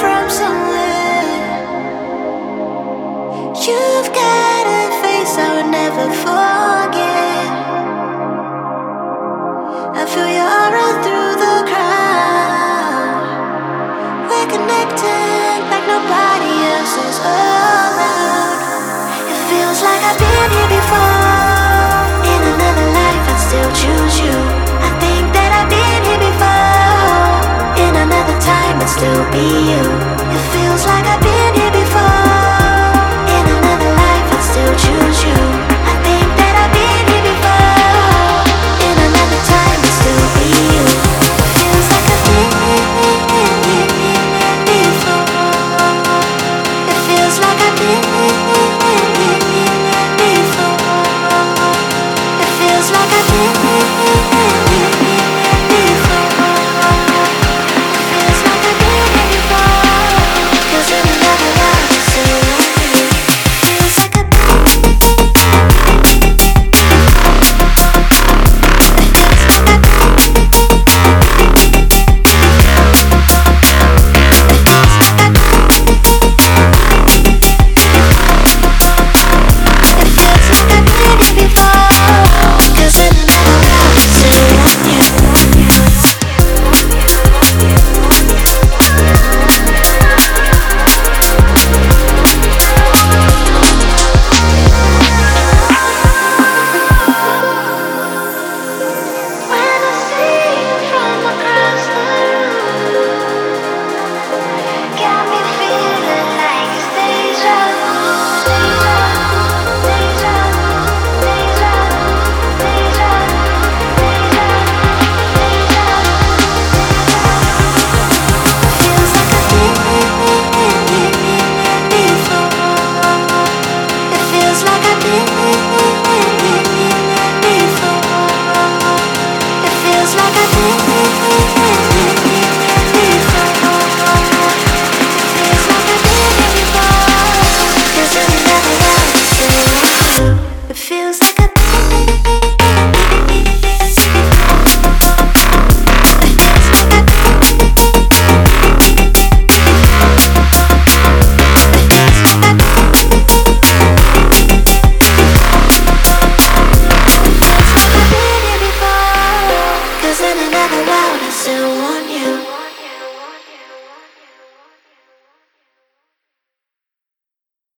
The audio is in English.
from somewhere. You've got a face I would never forget. I feel your aura through the crowd. We're connected like nobody else is around. It feels like I've been here before. In another life I'd still choose you. I think that I've been here before. In another time I'd still be you. It feels like I've been